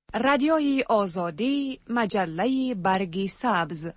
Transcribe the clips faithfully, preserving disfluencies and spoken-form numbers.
رادیوی آزادی، مجله برگ سبز.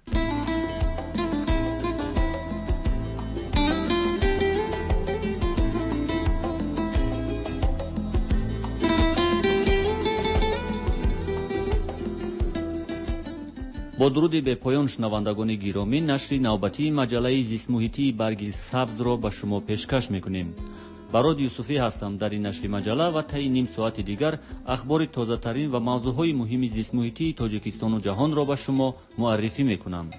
با درود به پایان شنوندگان گرامی، نشر نوبتی مجله زیست محیطی برگ سبز را به شما پیشکش میکنیم. براد یوسفی هستم. در این نشر مجله و طی نیم ساعت دیگر اخبار تازه ترین و موضوعهای مهم زیست محیطی تاجیکستان و جهان را به شما معرفی میکنم.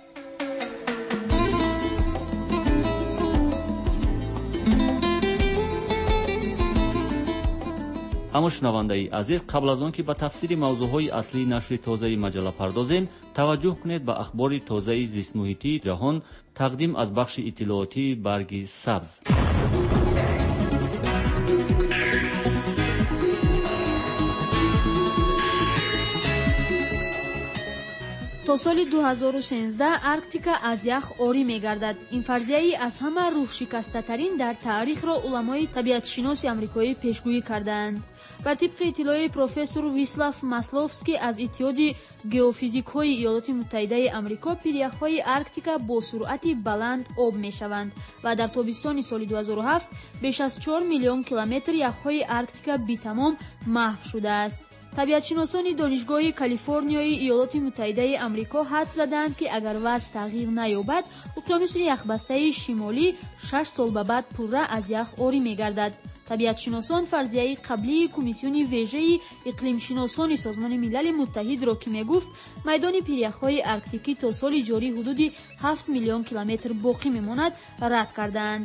اما شنونده عزیز، قبل از آن که به تفسیر موضوعهای اصلی نشر تازه مجله پردازیم، توجه کنید به اخبار تازه زیست محیطی جهان تقدیم از بخش اطلاعاتی برگ سبز. تا سال دو هزار و سیزده ارکتیکا از یخ اوری می‌گردد. این فرضیه‌ای از همه روح شکسته‌ترین در تاریخ را علمای طبیعت‌شناسی آمریکایی پیشگویی کردند. بر طبق اطلاع پروفسور ویسلاف ماسلوفسکی از اتحاد گئوفیزیک‌های ایالات متحده آمریکا، پیریخ‌های ارکتیکا با سرعت بلند آب می‌شوند و در تابستان سال دو هزار و هفت بیش از چهار میلیون کیلومتر یخ‌های ارکتیکا بی‌تمام محو شده است. طبیعتشناسان دانشگاه کالیفرنیای ایالات متحده آمریکا حد زدند که اگر وضع تغییر نیابد، اقیانوس یخبسته شمالی شش سال به بعد پوره از یخ اوری می‌گردد. طبیعتشناسان فرضیه قبلی کمیسیون ویژه اقلیم شناسان سازمان ملل متحد را که میگفت میدان پیریخ‌های ارکتیکی تا سال جاری حدود هفت میلیون کیلومتر باقی میماند رد کردند.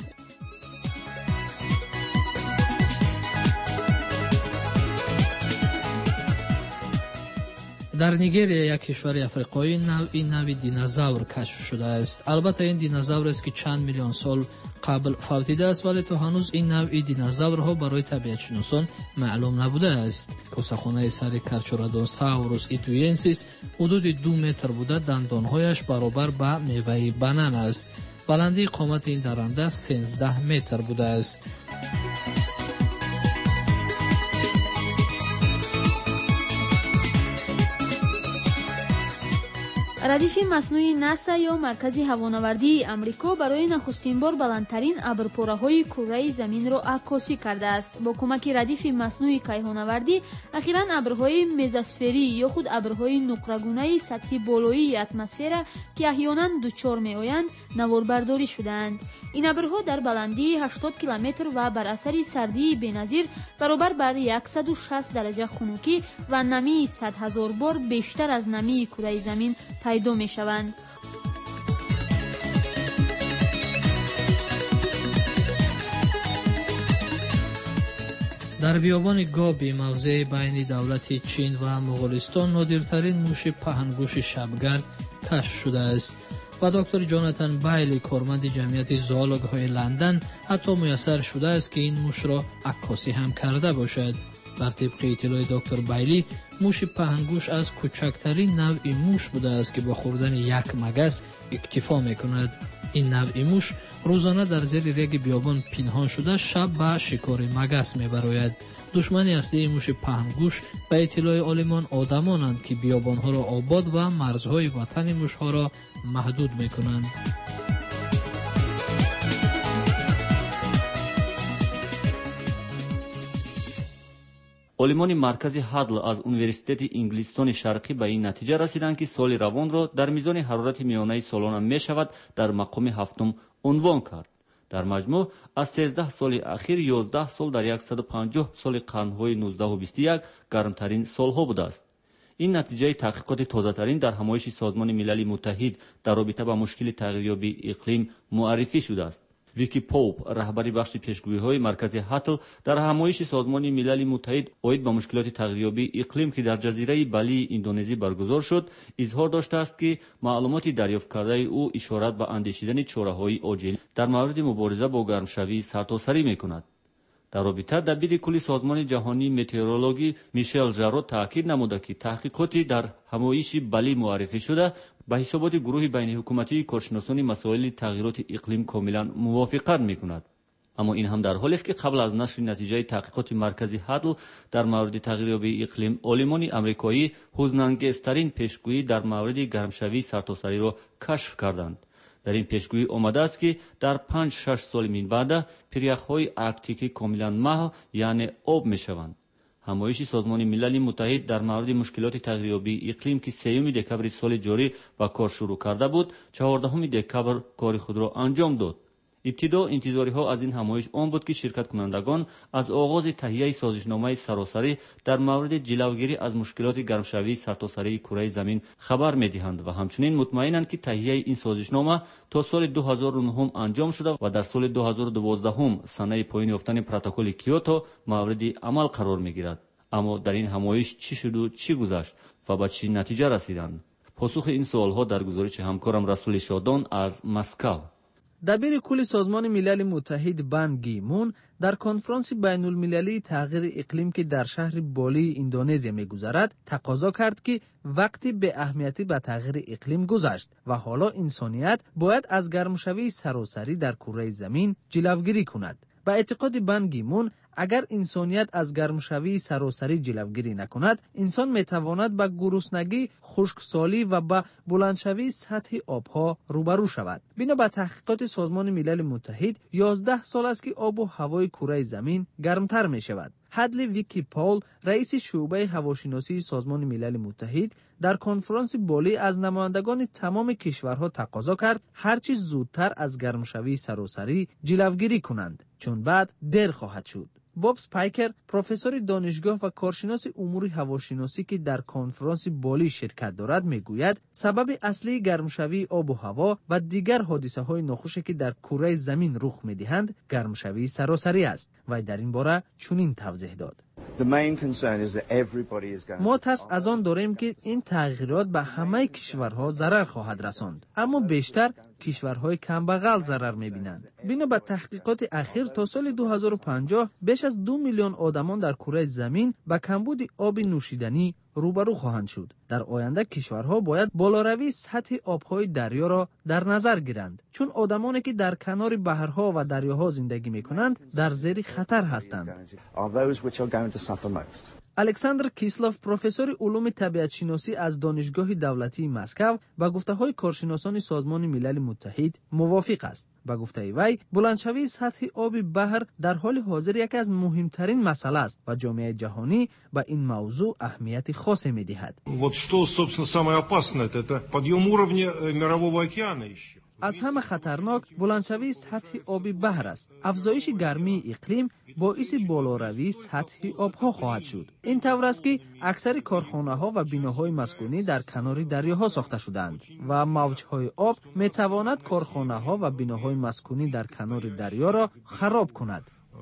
در نیگریا، یک کشور افریقایی، نوعی نوی دینозاور کشف شده است. البته این دینозاور است که چند میلیون سال قبل فوتیده است، ولی تا هنوز این نوعی دینозاورها برای طبیعتشناسان معلوم نبوده است. گوسخانه سر کارچورادونساوروس ایتوینسیس حدود دو متر بوده، دندانهایش برابر به میوه بنان است. بلندی قامت این درنده سیزده متر بوده است. ردیف مصنوعی ناسا یا مرکز هوانوردی آمریکا برای نخستین بار بلندترین ابرپاره‌های کره زمین را عکاسی کرده است. با کمک ردیف مصنوعی کیهانوردی اخیراً ابرهای مزاسفری یا خود ابرهای نقره‌گونه سطح بالایی اتمسفر که احیانا دچار می‌آیند نواربرداری شدند. این ابرها در بلندی هشتاد کیلومتر و بر اثر سردی بی‌نظیر برابر بر صد و شصت درجه خنکی و نمی صد هزار بار بیشتر از نمی کره زمین پیدا می شوند. در بیابان گابی، موضع بین دولت چین و مغولستان، نادرترین موش پهنگوش شبگرد کشف شده است و دکتر جوناتان بایلی، کارمند جمعیت زوولوژی لندن، حتی میسر شده است که این موش را عکاسی هم کرده باشد. بر طبق اطلاع دکتر بایلی، موش پهنگوش از کوچکترین نوع موش بوده است که با خوردن یک مگس اکتفا میکند. این نوع موش روزانه در زیر ریگ بیابان پنهان شده شب به شکار مگس میبراید. دشمن اصلی موش پهنگوش به اطلاع عالمان آدمانند که بیابانها را آباد و مرزهای وطن موشها را محدود میکنند. عالمان مرکز هادل از اونیورسیته انگلستان شرقی به این نتیجه رسیدند که سال روان را در میزان حرارت میانه سالانه می شود در مقام هفتم عنوان کرد. در مجموع از سیزده سال اخیر یازده سال در صد و پنجاه سال قرنهای نوزده و بیست و یک گرمترین سالها بوده است. این نتیجه تحقیقات تازه ترین در همایش سازمان ملل متحد در رابطه با مشکل تغییریابی اقلیم معرفی شده است. ویکی پوپ، رهبر بخش پیشگویی‌های مرکز هاتل، در همایش سازمان ملل متحد اوید با مشکلات تغییریابی اقلیم که در جزیره بالی اندونزی برگزار شد، اظهار داشته است که معلومات دریافت کرده او اشارت به اندیشیدن چاره‌های عاجل در مورد مبارزه با گرمشوی سرتاسری می‌کند. در رابطه دبیر کل سازمان جهانی متئورولوژی میشل ژارو تاکید نموده که تحقیقاتی در همایش بالی معرفی شده به حسابات گروه بین حکومتی کارشناسان مسائل تغییرات اقلیم کاملا موافقت می‌کند. اما این هم در حالی است که قبل از نشر نتیجه تحقیقات مرکزی هادل در مورد تغییریابی اقلیم، عالمان آمریکایی حزن‌انگیزترین پیشگویی در مورد گرمشوی سرتاسری را کشف کردند. در این پیشگویی آمده است که در پنج شش سال من بعد پریخ‌های آرکتیکی کاملا محو یعنی آب میشوند. همایش سازمان ملل متحد در مورد مشکلات تغییریابی اقلیم که سوم دکبر سال جاری با کار شروع کرده بود، چهاردهم دکبر کار خود را انجام داد. ابتدا انتظاری ها از این همایش آن بود که شرکت کنندگان از آغاز تهیه سازشنامه سراسری در مورد جلوگیری از مشکلات گرمشوی سرتاسری کره زمین خبر می‌دهند و همچنین مطمئنند که تهیه این سازشنامه تا سال دو هزار و نه انجام شده و در سال دو هزار و دوازده سنه پایان یافتن پروتکل کیوتو مورد عمل قرار می‌گیرد. اما در این همایش چی شد و چی گذشت و به چه نتیجه رسیدند؟ پاسخ این سوال‌ها در گزارش همکارم رسول شادان از مسکو. دبیر کل سازمان ملل متحد بان کی مون در کنفرانس بین المللی تغییر اقلیم که در شهر بالی اندونزیا می‌گذرد تقاضا کرد که وقتی به اهمیتی به تغییر اقلیم گذشت و حالا انسانیت باید از گرمشوی سراسری در کره زمین جلوگیری کند. با اعتقاد بان کی مون اگر انسانیت از گرمشوی سراسری جلوگیری نکند، انسان میتواند با گرسنگی، خشکسالی و با بلندشوی سطح آبها روبرو شود. بنا به تحقیقات سازمان ملل متحد، یازده سال است که آب و هوای کره زمین گرمتر می شود. هدلی ویکی پاول، رئیس شعبه هواشناسی سازمان ملل متحد، در کنفرانس بالی از نمایندگان تمام کشورها تقاضا کرد هرچی زودتر از گرمشوی سراسری جلوگیری کنند، چون بعد دیر خواهد شد. باب سپایکر، پروفسور دانشگاه و کارشناس امور هواشناسی که در کنفرانس بالی شرکت دارد، میگوید سبب اصلی گرمشوی آب و هوا و دیگر حادثه‌های ناخوشی که در کره زمین رخ می‌دهند گرمشوی سراسری است و در این باره چنین توضیح داد: ما ترس از آن داریم که این تغییرات به همه کشورها ضرر خواهد رساند، اما بیشتر کشورهای کمبغل ضرر می‌بینند. بنا به تحقیقات اخیر تا سال دو هزار و پنجاه بیش از دو میلیون آدمان در کره زمین با کمبود آب نوشیدنی روبرو خواهند شد. در آینده کشورها باید بالاروی سطح آبهای دریا را در نظر گیرند، چون آدمانی که در کنار بحرها و دریاها زندگی می‌کنند در زیر خطر هستند. الکساندر کیسلوف، پروفسور علوم طبیعت شناسی از دانشگاه دولتی مسکو، با گفته‌های کارشناسان سازمان ملل متحد موافق است. با گفته وی، بلندشوی سطح آب بحر در حال حاضر یکی از مهمترین مسائل است و جامعه جهانی به این موضوع اهمیت خاصی می‌دهد. Вот что, собственно, самое опасное это подъем уровня мирового океана еще. از همه خطرناک بلندشوی سطح آب بحر است. افزایش گرمی اقلیم باعث بالاروی سطح آبها خواهد شد. این طور است که اکثر کارخانه‌ها و بناهای مسکونی در کنار دریاها ساخته شدند و موج‌های آب می‌تواند کارخانه‌ها و بناهای مسکونی در کنار دریا را خراب کند.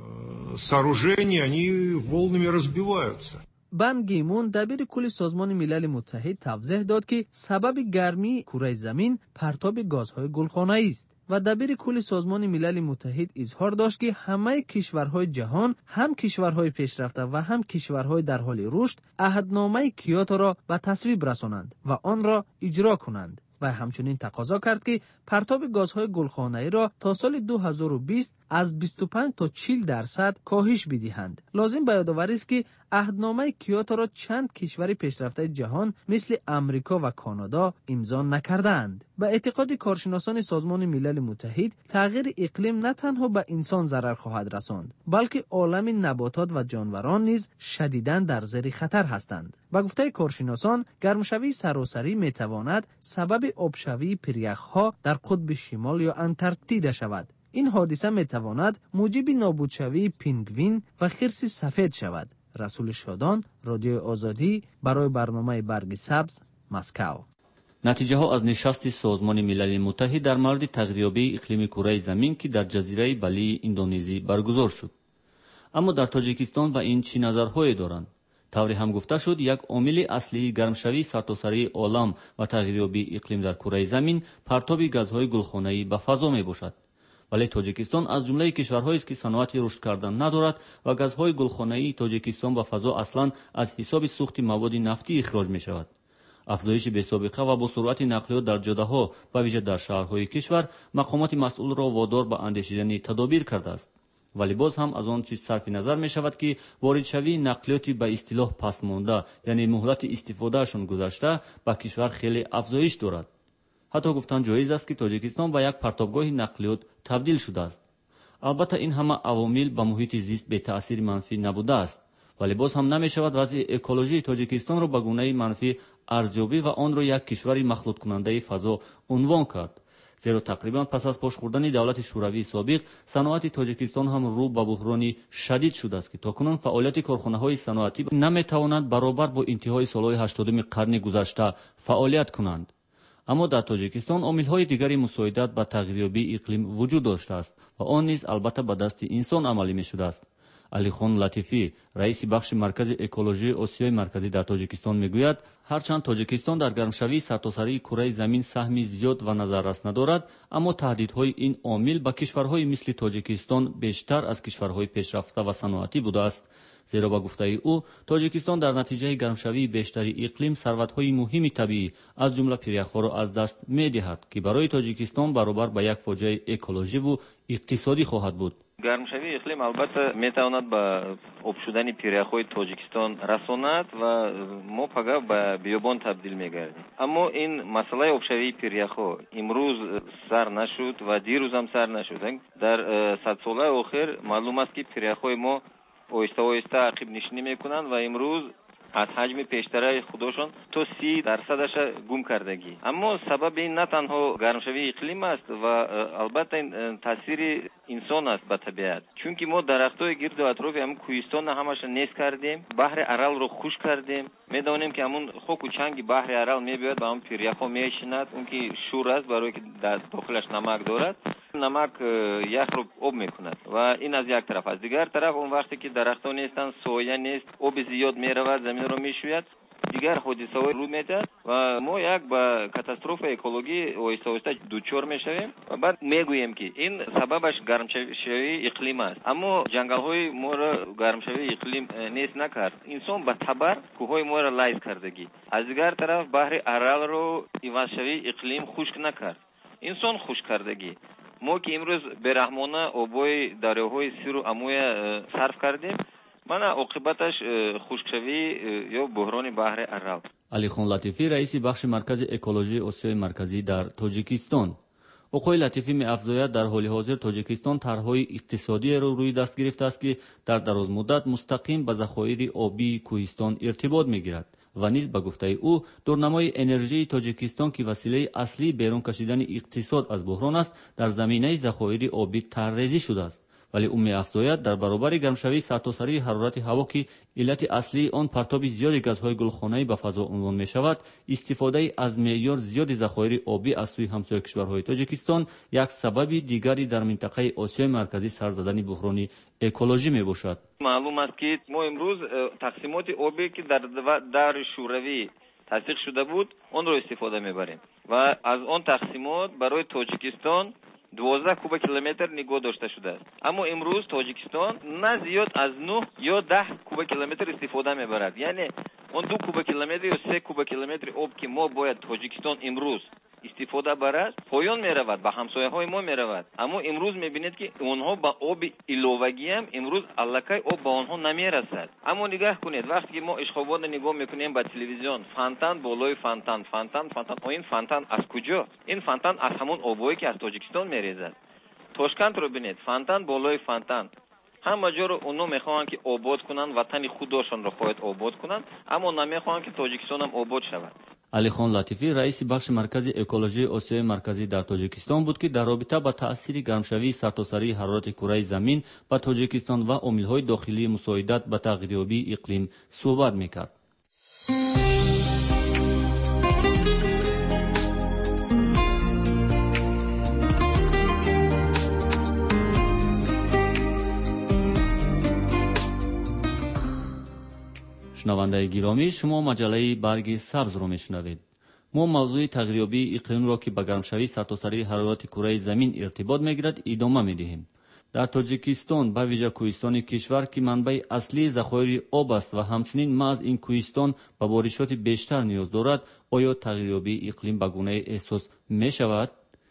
Сооружения они волнами разбиваются. بان کی مون، دبیر کل سازمان ملل متحد، توضیح داد که سبب گرمی کره زمین پرتاب گازهای گلخانه‌ای است و دبیر کل سازمان ملل متحد اظهار داشت که همه کشورهای جهان، هم کشورهای پیشرفته و هم کشورهای در حال رشد، عهدنامه کیوتو را به تصویب رسانند و آن را اجرا کنند. و همچنین تقاضا کرد که پرتاب گازهای گلخانه‌ای را تا سال دو هزار و بیست از بیست و پنج تا چهل درصد کاهش بدهند. لازم به یادآوری است که عهدنامه کیوتو را چند کشور پیشرفته جهان مثل امریکا و کانادا امضا نکردند. به اعتقاد کارشناسان سازمان ملل متحد، تغییر اقلیم نه تنها به انسان ضرر خواهد رساند، بلکه عالم نباتات و جانوران نیز شدیداً در زیر خطر هستند. با گفته کارشناسان، گرمشوی سراسری میتواند سبب آبشوی پریخ‌ها در قطب شمال یا انتارکتیدا شود. این حادثه میتواند موجب نابودشوی پینگوین و خرس سفید شود. رسول شادان، رادیو آزادی، برای برنامه برگ سبز، مسکو. نتیجه ها از نشست سازمان ملل متحد در مورد تغییریابی اقلیم کره زمین که در جزیره بالی اندونزی برگزار شد. اما در تاجیکستان با این چی نظرهایی دارند؟ طوری هم گفته شد یک عامل اصلی گرمشوی سرتاسری عالم و تغییریابی اقلیم در کره زمین پرتاب گازهای گلخانه‌ای به فضا می باشد. ولی تاجیکستان از جمله کشورهایی است که صنعت رشد کردن ندارد و گازهای گلخانه‌ای تاجیکستان به فضا اصلا از حساب سوخت مواد نفتی اخراج می شود. افزایش بی‌سابقه و با سرعت نقلیات در جاده‌ها و ویژه در شهرهای کشور مقامات مسئول را وادار به اندیشیدن تدابیر کرده است. вале боз ҳам аз он чиз сарфи назар мешавад ки воридшавии нақлиёти ба истилоҳ пасмонда, яъне муҳлати истифодаашон гузашта ба кишвар хеле афзоиш дорад. ҳатто гуфтан ҷоиз аст ки тоҷикистон ба як партобгоҳи нақлиёт табдил шудааст. албатта ин ҳама авомил ба муҳити зист бетаъсири манфӣ набудааст, вале боз ҳам намешавад вазъи экологии тоҷикистонро ба гунаи манфӣ арзёбӣ ва онро як кишвари махлуткунандаи фазо унвон кард. зеро тақрибан пас аз пошхӯрдани давлати шӯравии собиқ саноати тоҷикистон ҳам рӯ ба буҳрони шадид шудааст ки токунун фаъолияти корхонаҳои саноатӣ наметавонанд баробар бо интиҳои солҳои ҳаштодуми қарни гузашта фаъолият кунанд. аммо дар тоҷикистон омилҳои дигари мусоидат ба тағйирёбии иқлим вуҷуд доштааст ва он низ албатта ба дасти инсон амалӣ мешудааст. алихон латифӣ, раиси бахши маркази экологии осиёи марказӣ дар тоҷикистон мегӯяд, ҳарчанд тоҷикистон дар гармшавии сартосарии кураи замин саҳми зиёд ва назаррас надорад, аммо таҳдидҳои ин омил ба кишварҳои мисли тоҷикистон бештар аз кишварҳои пешрафта ва саноатӣ будааст. зеро ба гуфтаи ӯ, тоҷикистон дар натиҷаи гармшавии бештари иқлим сарватҳои муҳими табиӣ аз ҷумла пиряхҳоро аз даст медиҳад, ки барои тоҷикистон баробар ба як фоҷиаи экологиву иқтисодӣ хоҳад буд. гармшавии иқлим албатта метавонад ба об шудани пиряхҳои тоҷикистон расонад ва мо пага ба биёбон табдил мегардем. аммо ин масъалаи обшавии пиряхҳо имрӯз сар нашуд ва дирӯз ҳам сар нашуд. дар садсолаи охир маълум аст ки пиряхҳои мо оҳиста оҳиста ақиб нишинӣ мекунанд ва имрӯз аз ҳаҷми пештараи худошон то си дарсадаша гум кардагӣ. аммо сабаби ин на танҳо гармшавии иқлим аст ва албатта ин таъсири инсон аст ба табиат. чунки мо дарахтҳои гирду атрофи ҳамин кӯҳистонро ҳамаша нест кардем, баҳри аралро хушк кардем. медонем ки ҳамун хоку чанги баҳри арал мебиёд ба ҳамун пиряхҳо мешинад, он ки шур аст, барое ки дар дохилаш намак дорад. намак яхро об мекунад ва ин аз як тараф. аз дигар тараф он вақте ки дарахтҳо нестанд, соя нест, оби зиёд меравад, заминро мешӯяд, дигар ҳодисаҳо рӯй медиҳад ва мо як ба катастрофа экологӣ оҳиста оҳиста дучор мешавем ва баъд мегӯем ки ин сабабаш гармшавии иқлим аст. аммо ҷангалҳои моро гармшавии иқлим нест накард. инсон ба табар кӯҳҳои моро лайз кардагӣ. аз дигар тараф баҳри аралро ивазшавии иқлим хушк накард. инсон хушк кардагӣ. мо ки имрӯз бераҳмона обои дарёҳои сиру амӯя сарф кардем, мана оқибаташ хушкшавӣ ё буҳрони баҳри арал. алихон латифӣ, раиси бахши маркази экологии осиёи марказӣ дар тоҷикистон. оқои латифӣ меафзояд, дар ҳоли ҳозир тоҷикистон тарҳҳои иқтисодиеро рӯи даст гирифтааст ки дар дарозмуддат мустақим ба захоири обии кӯҳистон иртибот мегирад ва низ ба гуфтаи ӯ дурнамои энержии тоҷикистон ки василаи аслии берун кашидани иқтисод аз буҳрон аст, дар заминаи захоири обӣ таррезӣ шудааст. вале ӯ меафзояд, дар баробари гармшавии сартосарии ҳарорати ҳаво ки иллати аслии он партоби зиёди газҳои гулхонаӣ ба фазо унвон мешавад, истифодаи аз меъёр зиёди захоири обӣ аз сӯи ҳамсоя кишварҳои тоҷикистон як сабаби дигари дар минтақаи осиёи марказӣ сар задани буҳрони экологӣ мебошад. маълум аст ки мо имрӯз тақсимоти обе ки дар даври шӯравӣ тасдиқ шуда буд, онро истифода мебарем ва аз он тақсимот барои тоҷикистон дувоздаҳ кубокилометр нигоҳ дошта шудааст. аммо имрӯз тоҷикистон на зиёд аз нӯҳ ё даҳ кубокилометр истифода мебарад. яъне он ду кубокилометр ё се кубокилометри об ки мо бояд тоҷикистон имрӯз истифода барад, поён меравад, ба ҳамсояҳои мо меравад. аммо имрӯз мебинед ки онҳо ба оби иловагӣ ҳам имрӯз аллакай об ба онҳо намерасад. аммо нигаҳ кунед, вақте ки мо ишқободро нигоҳ мекунем ба телевизион, фонтан болои фонтан, фонтан, фонтан, о ин фонтан аз куҷо? ин фонтан аз ҳамон обое ки аз тоҷикистон мерезад. тошкантро бинед, фонтан болои фонтан. ҳама ҷоро онҳо мехоҳанд ки обод кунанд, ватани худошонро хоҳад обод кунанд, аммо намехоҳанд ки тоҷикистон ҳам обод шавад. алихон латифӣ, раиси бахши маркази экологии осиёи марказӣ дар тоҷикистон буд ки дар робита ба таъсири гармшавии сартосарии ҳарорати кураи замин ба тоҷикистон ва омилҳои дохилии мусоидат ба тағйирёбии иқлим суҳбат мекард. шунавандаи гиромӣ, шумо маҷаллаи барги сабзро мешунавед. мо мавзӯи тағйирёбии иқлимро ки ба гармшавии сартосарии ҳарорати кураи замин иртибот мегирад идома медиҳем. дар тоҷикистон ба виҷа кӯҳистони кишвар ки манбаи аслии захоири об аст ва ҳамчунин маҳз ин кӯҳистон ба боришоти бештар ниёз дорад, оё тағйирёбии иқлим ба гунае эҳсос мешавад?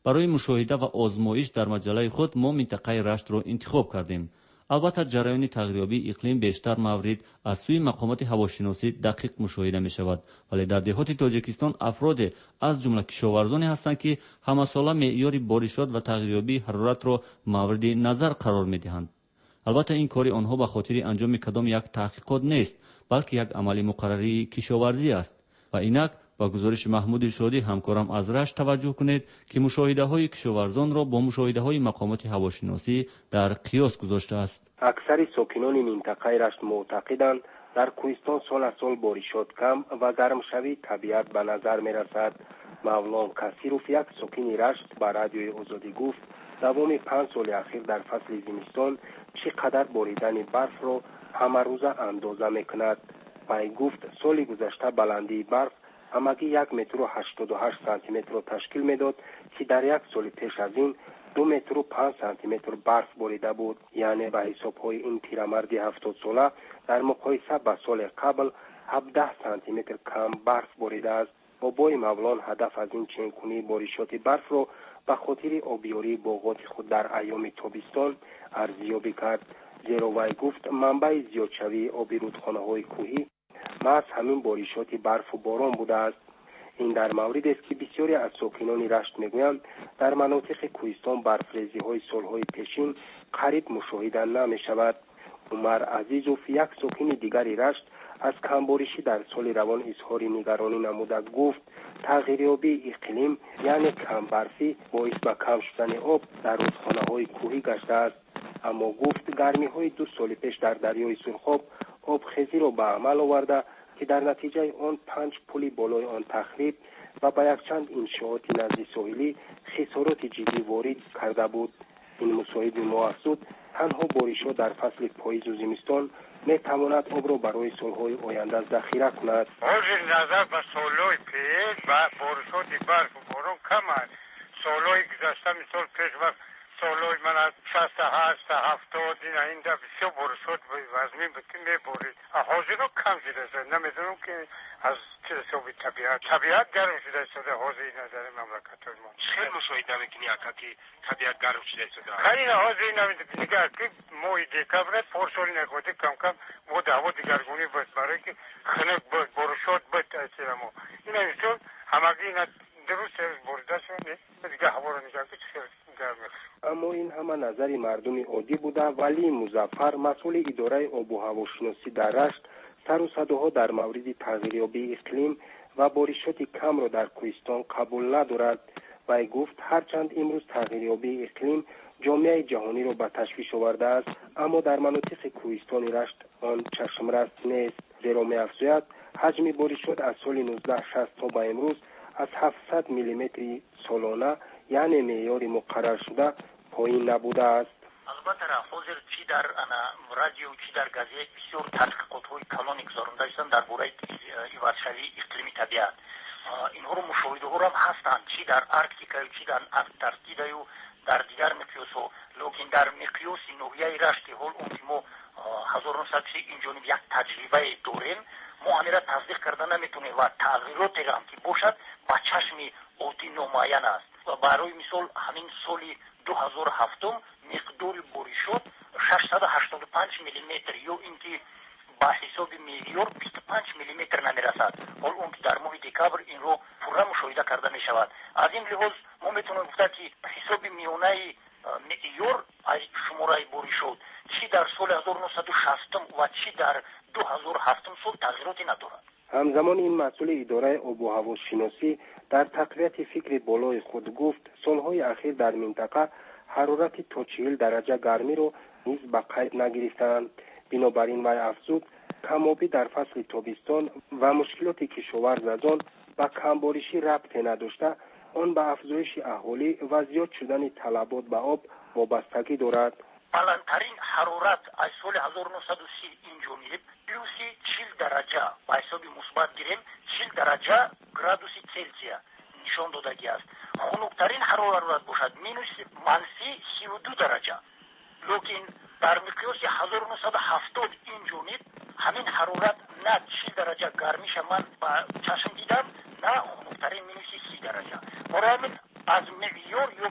барои мушоҳида ва озмоиш дар маҷаллаи худ мо минтақаи раштро интихоб кардем. албатта ҷараёни тағйирёбии иқлим бештар маврид аз сӯи мақомоти ҳавошиносӣ дақиқ мушоҳида мешавад, вале дар деҳоти тоҷикистон афроде аз ҷумла кишоварзоне ҳастанд ки ҳамасола меъёри боришот ва тағйирёбии ҳароратро мавриди назар қарор медиҳанд. албатта ин кори онҳо ба хотири анҷоми кадом як таҳқиқот нест, балки як амали муқаррарии кишоварзӣ аст. ва инак ба гузориши маҳмуди шодӣ ҳамкорам аз рашт таваҷҷӯҳ кунед ки мушоҳидаҳои кишоварзонро бо мушоҳидаҳои мақомоти ҳавошиносӣ дар қиёс гузоштааст. аксари сокинони минтақаи рашт муътақиданд дар кӯҳистон сола сол боришот кам ва гармшавии табиат ба назар мерасад. мавлон касиров, як сокини рашт, ба радиои озодӣ гуфт давоми панҷ соли ахир дар фасли зимистон чӣ қадар боридани барфро ҳамарӯза андоза мекунад. вай гуфт соли гузашта баландии барф ҳамагӣ як метру ҳаштоду ҳашт сантиметрро ташкил медод, ки дар як соли пеш аз ин ду метру панҷ сантиметр барф борида буд. яъне ба ҳисобҳои ин пирамарди ҳафтодсола дар муқоиса ба соли қабл ҳабдаҳ сантиметр кам барф боридааст. бобои мавлон ҳадаф аз ин ченкунии боришоти барфро ба хотири обёрии боғоти худ дар айёми тобистон арзиёбӣ кард. зеро вай гуфт манбаи зиёдшавии оби рудхонаҳои кӯҳӣ маҳз ҳамин боришоти барфу борон будааст. ин дар мавридест ки бисёре аз сокинони рашт мегӯянд дар манотиқи кӯҳистон барфрезиҳои солҳои пешин қариб мушоҳида намешавад. умар азизов, як сокини дигари рашт, аз камборишӣ дар соли равон изҳори нигаронӣ намуда гуфт тағйирёбии иқлим яъне камбарфӣ боис ба кам шудани об дар рудхонаҳои кӯҳӣ гаштааст. аммо гуфт гармиҳои ду соли пеш дар дарёи сурхоб обхезиро ба амал оварда, ки дар натиҷаи он панҷ пули болои он тахриб ва ба якчанд иншооти назди соҳилӣ хисороти ҷиддӣ ворид карда буд. ин мусоҳиби мо афзуд танҳо боришот дар фасли поизу зимистон метавонад обро барои солҳои оянда захира кунад. ҳозир назар ба солҳои пеш ва боришоти барфу борон кам аст. солҳои гузашта мисол пеш вақт солҳои ман аз шасту ҳашт ҳафтод ин аинда бисёр боришот вазмин бутин меборид. ҳозиро кам шуда шуд. намедонам ки аз чӣ ҳисоби табиат табиат гарм шуда шуда ҳозир назари мамлакатои мо чӣ мушоҳида мекунӣ ака ки табиат гарм шуда шуда? карина ҳозир нигар ки моҳи декабр порсоли накоти кам кам мо даҳво дигаргунӣ буд барои ки хунук буд боришот буд айсирамо ин мисол ҳамагӣ ина дуруст борида шуд дигар ҳаворо нигар ки чӣ гарм мекунӣ. аммо ин ҳама назари мардуми оддӣ буда валии музаффар, масъули идораи обу ҳавошиносӣ дар рашт, сару садоҳо дар мавриди тағйирёбии иқлим ва боришоти камро дар кӯҳистон қабул надорад. вай гуфт ҳарчанд имрӯз тағйирёбии иқлим ҷомеаи ҷаҳониро ба ташвиш овардааст, аммо дар манотиқи кӯҳистони рашт он чашмрас нест. зеро меафзояд ҳаҷми боришот аз соли нуздаҳ шаст то ба имрӯз аз ҳафтсад миллиметри солона яъне меъёри муқарраршуда поин набудааст. албатта ҳозир чӣ дар радио чӣ дар газет бисёр тадқиқотҳои калоне гузаронда шуданд дар бораи ивазшавии иқлими табиат. инҳоро мушоҳидаҳоро ҳам ҳастанд чӣ дар арктикаю чӣ дар антарктидаю дар дигар миқёсҳо, лекин дар миқёси ноҳияи рашти ҳол он ки мо ҳазор нӯҳсад инҷониб як таҷрибае дорем, мо ҳамира таздиқ карда наметонем ва тағйиротеро ҳам ки бошад ба чашми оддӣ номуайян аст. барои мисол ҳамин соли ду ҳазору ҳафтум миқдори боришот шашсаду ҳаштоду панҷ миллиметр ё ин ки ба ҳисоби меъёр бисту панҷ миллиметр намерасад. ҳол он ки дар моҳи декабр инро пурра мушоҳида карда мешавад. аз ин лиҳоз мо метавонем гуфта ки ҳисоби миёнаи меъёр аз шумораи боришот чӣ дар соли ҳазору нӯҳсаду шастум ва чӣ дар ду ҳазору ҳафтум сол тағйироте надорад. ҳамзамон ин масъули идораи обу ҳавошиносӣ дар тақвияти фикри болои худ гуфт солҳои ахир дар минтақа ҳарорати то чил дараҷа гармиро низ ба қайд нагирифтаанд. бинобар ин вай афзуд камобӣ дар фасли тобистон ва мушкилоти кишоварз аз он ба камборишӣ рабте надошта, он ба афзоиши аҳолӣ ва зиёд шудани талабот ба об вобастагӣ дорад. баландтарин ҳарорат аз соли ҳазору нӯҳсаду си инҷониб плюси чил дараҷа ба ҳисоби мусбат гирем чил дараҷа градуси цельсия нишон додагӣ аст. хунуктарин ҳарорат бошад минуси манфи сию ду дараҷа. лекин дар миқёси ҳазору нӯҳсаду ҳафтод инҷониб ҳамин ҳарорат на чил дараҷа гармиша ман ба чашм дидам, на хунуктарин минуси си дараҷа. бораи ҳамин аз меъёр ё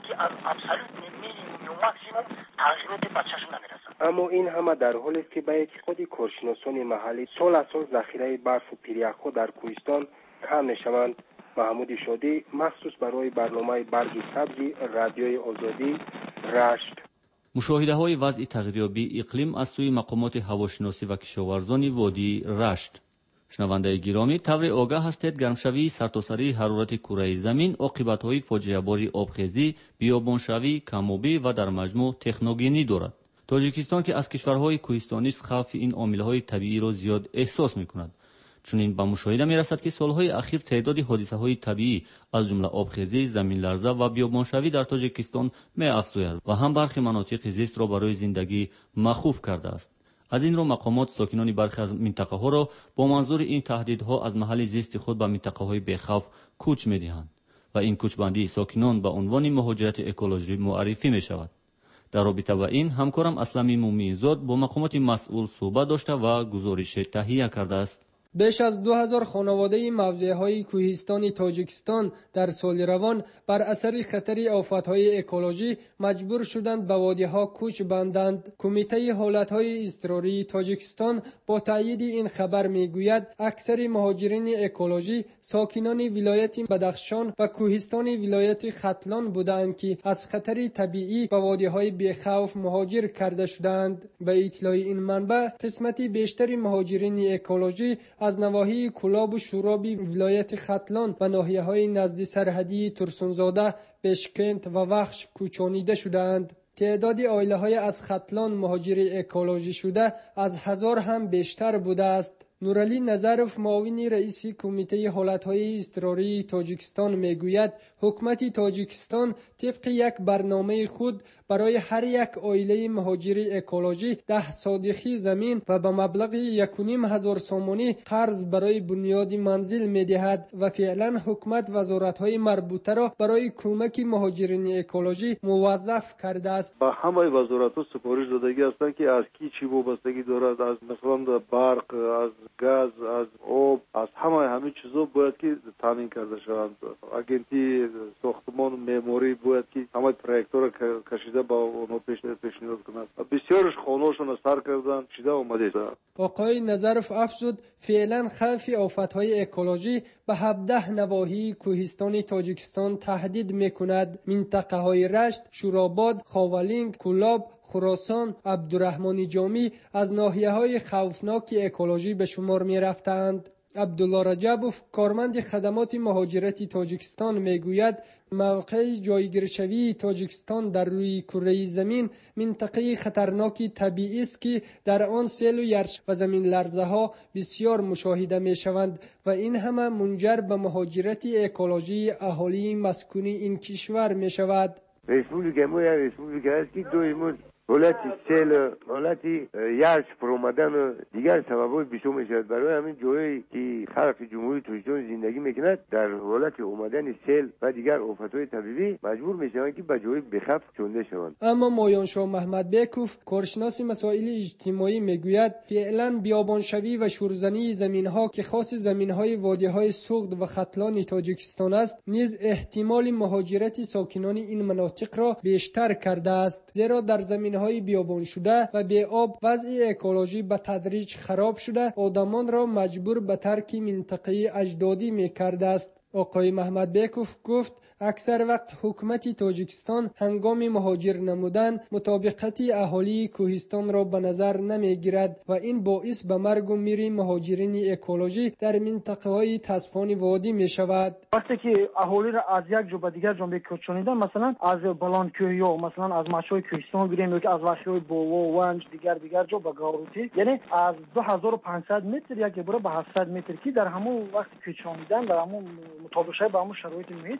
این همه در حالی است که به اعتقاد کارشناسان محلی سال از سال ذخیره برف و پیریخ‌ها در کوهستان کم می‌شوند. محمود شادی مخصوص برای برنامه برگ سبز رادیوی آزادی رشت. مشاهده‌های وضع تغییریابی اقلیم از سوی مقامات هواشناسی و کشاورزان وادی رشت. شنونده گرامی، طور آگاه هستید گرمشوی سرتاسری حرارت کره زمین عاقبت‌های فاجعه‌بار آبخیزی، بیابانشوی، کم‌آبی و در مجموع تکنوگنی دارد. تاجیکستان که از کشورهای کوهستانی است خوف این عامل‌های طبیعی را زیاد احساس می‌کند. چنین به مشاهده می‌رسد که سالهای اخیر تعداد حادثه‌های طبیعی از جمله آبخیزی، زمین لرزه و بیابانشوی در تاجیکستان می‌افزاید و هم برخی مناطق زیست را برای زندگی مخوف کرده است. از این رو مقامات ساکنان برخی از منطقه‌ها را با منظور این تهدیدها از محل زیست خود به منطقه‌های بی‌خوف کوچ می‌دهند و این کوچبندی ساکنان به عنوان مهاجرت اکولوژی معرفی می‌شود. در رابطه با این همکارم اسلمی مومینزاد با مقامات مسئول صحبت داشته و گزارش تهیه کرده است. بیش از دو هزار خانواده موضعهای کوهستانی تاجیکستان در سال روان بر اثر خطر آفتهای اکولوژی مجبور شدند به وادی‌ها کوچ بندند. کمیته حالتهای اضطراری تاجیکستان با تایید این خبر میگوید اکثر مهاجرین اکولوژی ساکنان ولایت بدخشان و کوهستان ولایت ختلان بودند که از خطر طبیعی به وادی‌های بی‌خوف مهاجر کرده شدند. به اطلاع این منبع قسمت بیشتر مهاجرین اکولوژی از نواحی کلاب و شورابی ولایت ختلان و ناحیه‌های نزد سرحدی ترسونزاده، بشکند و وخش کوچانیده شدند. تعداد عائله‌های از ختلان مهاجر اکولوژی شده از هزار هم بیشتر بوده است. نورعلی نظرف معاون رئیس کمیته حالتهای اضطراری تاجیکستان میگوید حکومت تاجیکستان طبق یک برنامه خود برای هر یک عائله مهاجر اکولوژی ده صادخی زمین و به مبلغ یک و نیم هزار سامانی قرض برای بنیاد منزل میدهد و فعلا حکومت وزارت‌های مربوطه را برای کمک مهاجرین اکولوژی موظف کرده است. با همه وزارت‌ها سفارش دادگی هستند که از کی چی وابستگی دارد، از مثلا برق، از گاز، از آب، از همه همه چیزا باید که تامین کرده شوند. اگنتی ساختمان معماری باید که همه پروژه را کشیده با اونها پیش پیشنهاد کند. بسیارش خانه‌شون را سر کردن، چیده اومده. آقای نظرف افزود فعلا خوف آفت‌های اکولوژی به هفده نواحی کوهستان تاجیکستان تهدید می‌کند. منطقه‌های رشت، شوراباد، خاولینگ، کلاب، خراسان، عبدالرحمن جامی از ناحیه‌های خوفناک اکولوژی به شمار می‌رفتند. عبدالله رجبوف کارمند خدمات مهاجرت تاجیکستان میگوید موقع جایگیرشوی تاجیکستان در روی کره زمین منطقه خطرناک طبیعی است که در آن سیل و یرش و زمین لرزه ها بسیار مشاهده می شوند و این همه منجر به مهاجرت اکولوژی اهالی مسکونی این کشور می شود. رسپوبلیکا ما یا رسپوبلیکا است که دویمون حالتی سیل، حالتی یرش پر اومدن و دیگر سببای بیشتر میشود. برای همین جایی که خلق جمهوری تاجیکستان زندگی میکند در حالت اومدن سیل و دیگر آفتهای طبیعی مجبور میشوند که به جای بخف چونده شوند. اما مایانشاه محمد بیکوف کارشناس مسائل اجتماعی میگوید فعلا بیابانشوی و شورزنی زمینها که خاص زمینهای وادیهای سوخت و ختلان تاجیکستان است نیز احتمال مهاجرت ساکنان این مناطق را بیشتر کرده است، زیرا در زمین های بیابان شده و بی آب وضع اکولوژی به تدریج خراب شده آدمان را مجبور به ترک منطقه اجدادی می کرده است. آقای محمد بیکوف گفت اکثر وقت حکومت تاجیکستان هنگام مهاجر نمودن مطابقت اهالی کوهستان را به نظر نمی گیرد و این باعث به مرگ و میر مهاجرین اکولوژی در منطقه های تصفان وادی می شود. وقتی که اهالی را از یک جا به دیگر جا میکشانیدن، مثلا از بلندکوهی ها، مثلا از مشای کوهستان گیریم که از وحشی بوو ونج دیگر دیگر جا به گاروتی، یعنی از دو هزار و پانصد متر یک بار به هفتصد متر که در همون وقت کشانیدن در همون مطابقت با همون شرایط محیط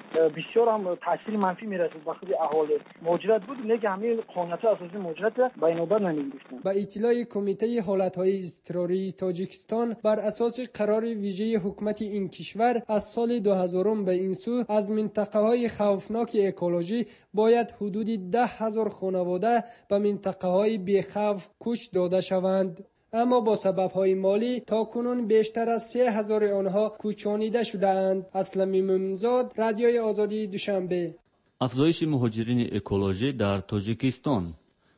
بسیار هم تاثیر منفی میرسه. وقتی اهالی مهاجرت بود نه همه قانونات اساسی مهاجرت به نوبت نمیگرفتن. با اطلاع کمیته حالتهای اضطراری تاجیکستان بر اساس قرار ویژه حکومت این کشور از سال دو هزار به این سو از منطقه های خوفناک اکولوژی باید حدود ده هزار خانواده به منطقه های بی‌خوف کوچ داده شوند. اما با سبب‌های مالی تاکنون بیشتر از سه هزار آنها کوچانیده شده‌اند. اسلمی مومنزاد، رادیوی آزادی، دوشنبه. افزایش مهاجرین اکولوژی در تاجیکستان.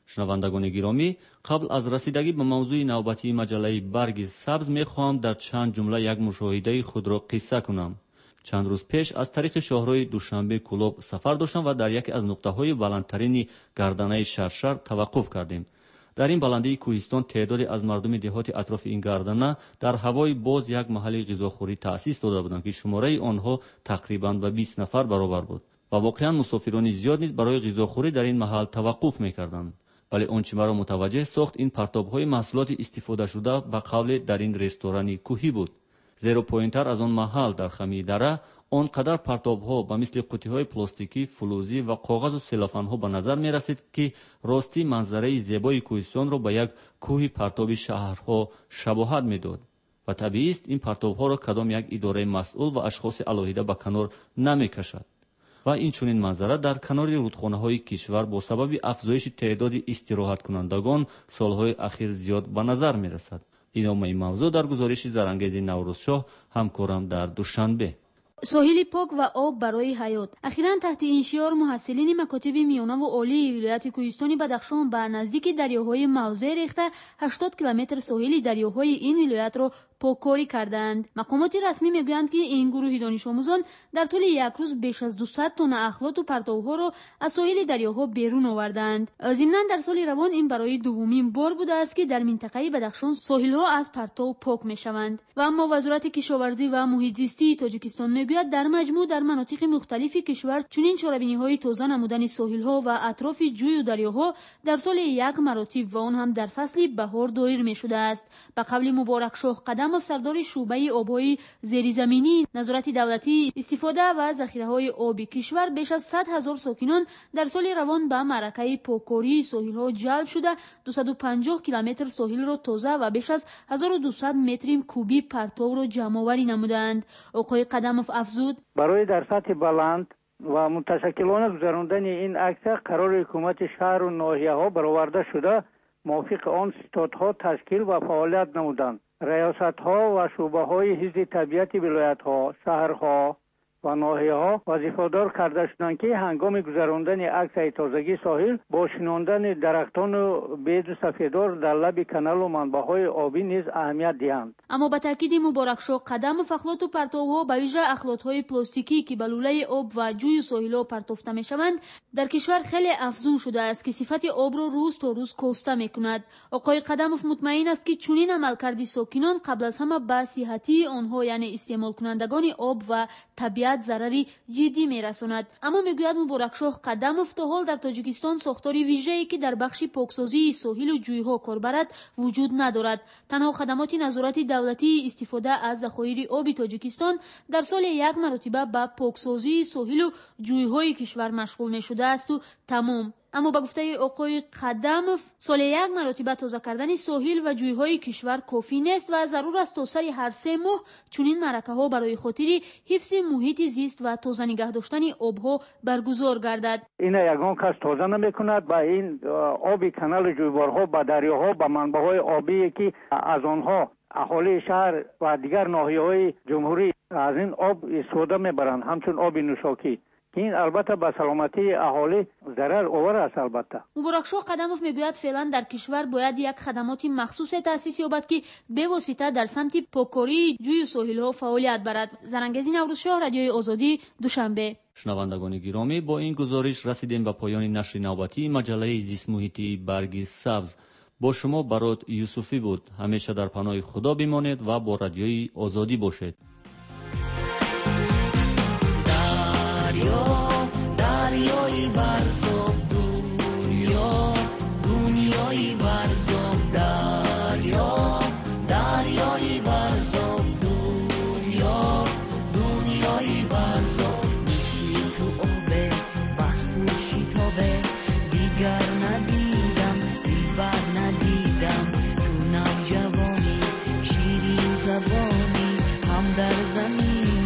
шунавандагони гиромӣ, қабл аз расидагӣ ба мавзӯи навбатии маҷаллаи барги сабз мехоҳам дар чанд ҷумла як мушоҳидаи худро қисса кунам. чанд рӯз пеш аз тариқи шоҳрои душанбе кулоб сафар доштам ва дар яке аз нуқтаҳои баландтарини гарданаи шаршар таваққуф кардем. дар ин баландии кӯҳистон теъдоде аз мардуми деҳоти атрофи ин гардана дар ҳавои боз як маҳалли ғизохӯрӣ таъсис дода буданд ки шумораи онҳо тақрибан ба бист нафар баробар буд ва воқеан мусофирони зиёд низ барои ғизохӯрӣ дар ин маҳал таваққуф мекарданд. вале он чӣ маро мутаваҷҷеҳ сохт, ин партобҳои маҳсулоти истифодашуда ба қавле дар ин ресторани кӯҳӣ буд. зеро поинтар аз он маҳал дар хамии дара он қадар партобҳо ба мисли қуттиҳои пластикӣ, фулузӣ ва коғазу селофанҳо ба назар мерасид, ки ростӣ манзараи зебои кӯҳистонро ба як кӯҳи партоби шаҳрҳо шабоҳат медод. ва табиист, ин партобҳоро кадом як идораи масъул ва ашхоси алоҳида ба канор намекашад. ва инчунин манзара дар канори рудхонаҳои кишвар бо сабаби афзоиши теъдоди истироҳаткунандагон солҳои ахир зиёд ба назар мерасад. иномаи мавзӯъ дар гузориши зарангези Наврӯзшоҳ, ҳамкорам дар Душанбе. соҳили пок ва об барои ҳаёт. ахиран таҳти ин шиёр муҳассилини макотиби миёнаву олии вилояти кӯҳистони Бадахшон ба наздики дарёҳои мавзеъ рехта ҳаштод километр соҳили дарёҳои ин вилоятро поккорӣ карданд. мақомоти расмӣ мегӯянд, ки ин гурӯҳи донишомӯзон дар тӯли як рӯз беш аз дусад тонна ахлоту партовҳоро аз соҳили дарёҳо берун оварданд. зимнан дар соли равон ин барои дуввумин бор будааст, ки дар минтақаи Бадахшон соҳилҳо аз партов пок мешаванд. ва аммо вазорати кишоварзӣ ва муҳитзистии Тоҷикистон мегӯяд, дар маҷмӯъ дар манотиқи мухталифи кишвар чунин чорабиниҳои тоза намудани соҳилҳо ва атрофи ҷӯю дарёҳо дар соли як маротиб ва он ҳам дар фасли баҳор доир мешудааст. ба қавли Муборакшоҳ Қадамов, сардори шуъбаи обҳои зеризаминии назорати давлатӣ, истифода ва захираҳои оби кишвар, беш аз сад ҳазор сокинон дар соли равон ба маъракаи поккории соҳилҳо ҷалб шуда дусаду панҷоҳ километр соҳилро тоза ва беш аз ҳазору дусад метри кубӣ партовро ҷамъоварӣ намуданд. оқои Қадамов афзуд: барои дар сатҳи баланд ва муташаккилона гузарондани ин аксия қарори ҳукумати шаҳру ноҳияҳо бароварда шуда, мувофиқи он ситодҳо ташкил ва фаъолият намуданд. раёсатҳо ва шуъбаҳои ҳифзи табиати вилоятҳо, шаҳрҳо ва ноҳияҳо вазифадор карда шуданд, ки ҳангоми гузарондани аксияи тозагии соҳил бо шинондани дарахтону беду сафедор дар лаби каналу манбаъҳои обӣ низ аҳамият диҳанд. аммо ба таъкиди Муборакшоҳ Қадамов, ахлоту партовҳо, ба вижа ахлотҳои пластикӣ, ки ба лӯлаи об ва ҷӯю соҳилҳо партофта мешаванд, дар кишвар хеле афзун шудааст, ки сифати обро рӯз то рӯз коста мекунад. оқои Қадамов мутмаин аст, ки чунин амалкарди сокинон қабл аз ҳама ба сиҳатии онҳо, яъне истеъмолкунандагони об ва табиат зарари ҷиддӣ мерасонад. аммо мегӯяд Муборакшоҳ Қадамов, то ҳол дар Тоҷикистон сохтори вижае, ки дар бахши поксозии соҳилу ҷӯйҳо кор барад, вуҷуд надорад. танҳо хадамоти назорати давлатии истифода аз захоири оби Тоҷикистон дар соли як маротиба ба поксозии соҳилу ҷӯйҳои кишвар машғул мешудаасту тамом. аммо ба гуфтаи оқои Қадамов, соли як маротиба тоза кардани соҳил ва ҷӯйҳои кишвар кофӣ нест ва зарур аст то сари ҳар се моҳ чунин маъракаҳо барои хотири ҳифзи муҳити зист ва тоза нигоҳ доштани обҳо баргузор гардад. ина ягон кас тоза намекунад. ба ин оби канали ҷӯйборҳо, ба дарёҳо, ба манбаъҳои обие, ки аз онҳо аҳолии шаҳр ва дигар ноҳияҳои ҷумҳурӣ аз ин об истифода мебаранд, ҳамчун оби нӯшокӣ. ин албатта ба саломатии аҳолӣ зарар овар аст. албатта Муборакшоҳ Қадамов мегӯяд, феълан дар кишвар бояд як хадамоти махсусе таъсис ёбад, ки бевосита дар самти поккории ҷӯю соҳилҳо фаъолият барад. Зарангези Наврӯзшоҳ, Радиои Озодӣ, Душанбе. шунавандагони гиромӣ, бо ин гузориш расидем ба поёни нашри навбатии маҷаллаи зистмуҳитии барги сабз. бо шумо Барот Юсуфӣ буд. ҳамеша дар паноҳи Худо бимонед ва бо Радиои Озодӣ бошед. دریایی برزاب دنیا دنیایی برزاب دریا دریایی برزاب دنیا دنیایی برزاب میشی تو آبه بس پوشی تابه دیگر ندیدم دیگر ندیدم تو نوجوانی شیرین زبانی هم در زمین